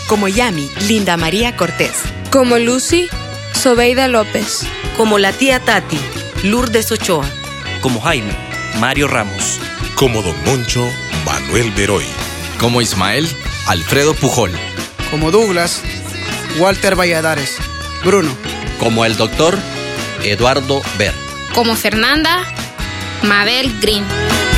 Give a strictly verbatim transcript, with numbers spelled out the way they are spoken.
Como Yami, Linda María Cortés. Como Lucy, Sobeida López. Como la tía Tati, Lourdes Ochoa. Como Jaime, Mario Ramos. Como Don Moncho, Manuel Beroy. Como Ismael, Alfredo Pujol. Como Douglas, Walter Valladares. Bruno. Como el doctor Eduardo Ver. Como Fernanda, Mabel Green.